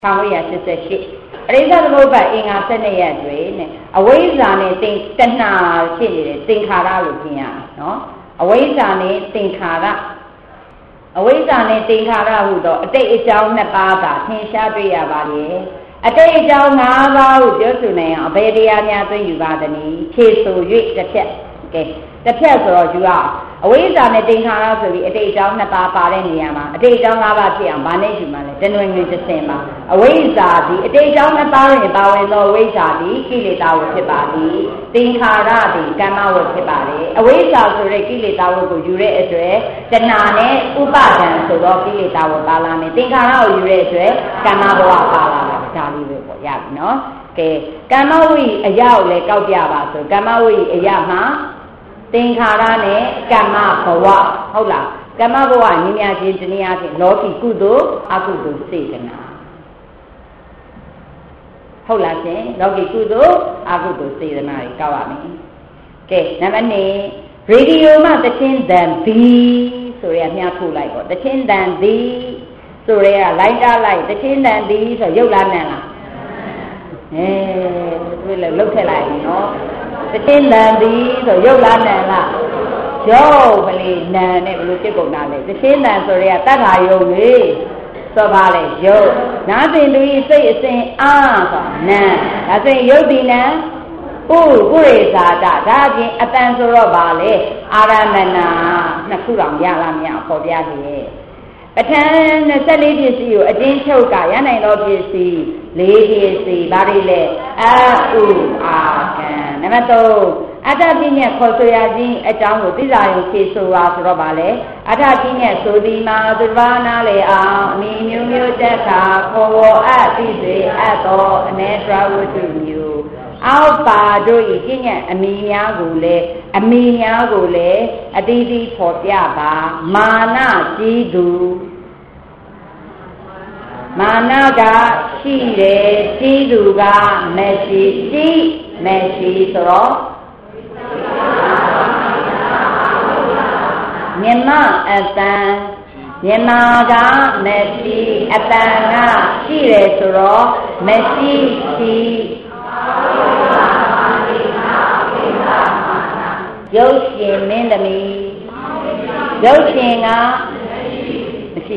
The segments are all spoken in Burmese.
1988အရိသသမုပ္ပါအင်္ဂါ12ရက်တွင်အဝိဇ္ဇာနဲ့တဏှာဖြစ်နေတဲ့သင်္ခါရလို့ပြင်ရနော်အဝိဇ္ဇာနဲ့သင်္ခါရအဝိဇ္ဇာနဲ့သင်္ခါရဟုသောအတိတ်အကြောင်း2ပါးသာသင်ရှားတွေ့ရပါလေအတိတ်အကြောင်း5ပါးကိုပြောဆိုနိုင်အောင်အဘယ်တရားများသိယူပါသနည်းဖြေဆို၍တစ်ဖြတ်ကဲတစ်ဖြတ်ဆိုတော့ယူအောင်အဝိဇ္ဇာနဲ့သင်္ခါရဆိုပြီးအတိတ်အကြောင်း2ပါးပါတဲ့နေရာမှာအတိတ်အကြောင်း5ပါးဖြစ်အောင်ဗာနဲ့ယူမှလဲတဏှွေငွေတစ်စင်ပါအဝိဇ္ဇာသည်အတိတ်အကြောင်း2ပါးတွင်ပါဝင်သောအဝိဇ္ဇာသည်ကိလေသာဝတ်ဖြစ်ပါသည်သင်္ခါရသည်ကမ္မဝတ်ဖြစ်ပါလေအဝိဇ္ဇာဆိုတဲ့ကိလေသာဝတ်ကိုယူတဲ့အတွက်တဏှာနဲ့ဥပါဒံဆိုတော့ကိလေသာဝတ်ပါလာမယ်သင်္ခါရကိုယူတဲ့အတွက်ကမ္မဘဝပါလာတယ်ဒါလေးပဲပေါ့ရပြီနော်ကဲကမ္မဝိအရာကိုလည်းကောက်ပြပါဆိုကမ္မဝိအရာမှာသင်္ခါရနဲ့ကမ္မဘဝဟုတ်လားကမ္မဘဝညီမြချင်းတနည်းအားဖြင့်လောကီကုသိုလ်အကုသိုလ်စေတနာဟုတ်လားရှင်လောကီကုသိုလ်အကုသိုလ်စေတနာတွေကောက်ရမယ်ကဲနံပါတ်2ရေဒီယိုမှာတခြင်းတန်သည်ဆိုရမြတ်ထုတ်လိုက်ပေါ့တခြင်းတန်သည်ဆိုရလိုက်တာလိုက်တခြင်းတန်သည်ဆိုရုပ်လားနာမ်လားတွေ့လဲလုတ်ထက်လိုက်နော်တခြင်းတန်သည်ဆိုရုပ်လားနာမ်လားရုပ်မလေးနာမ်နဲ့ဘယ်လိုဖြစ်ကုန်တာလဲတခြင်းတန်ဆိုရတတ်တာယုံလေဆိုပါလေရုပ်နားစဉ်သူဤစိတ်အစဉ်အားဆိုနာမ်ဒါဆိုရင်ရုပ်ဒီနာမ်ဥရိဇာတဒါအပြင်အတန်ဆိုတော့ပါလေအာရမဏ2ခုတောင်ရလားမရပေါ်ပြသေးရဲ့ပဋ္ဌာန်း24ပစ္စည်းကိုအတင်းချုပ်ကရနိုင်သောပစ္စည်း4ပစ္စည်းဘာတွေလဲအဥအာကံနံပါတ်3အတ္တပညာခေါ်ဆိုရခြင်းအကြောင်းကိုသိစာရုံဖြေဆိုပါဆိုတော့ပါလေအတ္တပညာဆိုသည်မှာသူတစ်ပါးနားလေအောင်အမိမျိုးမျိုးတက်ခါခေါ်ဝေါ်အပ်ပြီးစေအပ်သောအနေတရဝတ္ထုမျိုးအောက်ပါတို့ဤကျင့်ညတ်အမိများကိုလည်းအမိများကိုလည်းအတိအသီးဖော်ပြပါမာနကြီးသူမာနကရှိတယ်ကြီးသူကမရှိကြီးမရှိဆိုတော့မြမအတန်မြမကမရှိအတန်ကရှိတယ်ဆိုတော့မရှိရှိရုပ်ရှင်မင်းသမီးရုပ်ရှင်ကမရှိ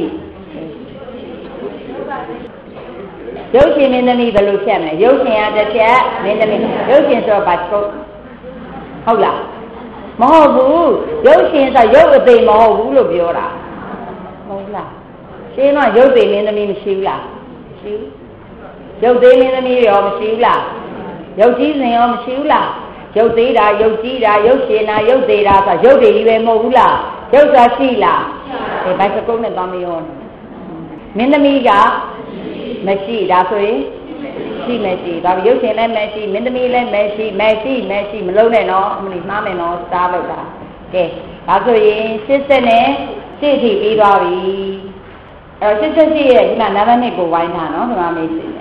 ရုပ်ရှင်မင်းသမီးဘယ်လိုဖြတ်မလဲရုပ်ရှင်ကတစ်ဖြတ်မင်းသမီးရုပ်ရှင်ဆိုတော့ဘာချုပ်ဟုတ်လားမဟုတ်ဘူးရုပ်ရှင်ဆိုရုပ်အသိမဟုတ်ဘူးလို့ပြောတာဟုတ်လားရှင်းတော့ရုပ်သိမင်းသမီးမရှိဘူးလားမရှိဘူးရုပ်သိမင်းသမီးရောမရှိဘူးလားရုပ်ကြီးစဉ်ရောမရှိဘူးလားရုပ်သေးတာရုပ်ကြီးတာရုပ်ရှင်တာရုပ်သေးတာဆိုရုပ်တွေကြီးပဲမဟုတ်ဘူးလားရုပ်သာရှိလားဒီဘိုက်စကုန်းနဲ့သွားမရောမင်းသမီးကမရှိဒါဆိုရင်ရှိမရှိဒါရုပ်ရှင်လည်းမရှိမင်းသမီးလည်းမရှိမလုံးနဲ့နော်အမလီမှားမယ်နော်စားလို့တာကဲဒါဆိုရင်80နဲ့80ထိပြီးသွားပြီအဲ့တော့88ရဲ့ဒီမှာနံပါတ်1ကိုဝိုင်းထားနော်ဒီမှာမေး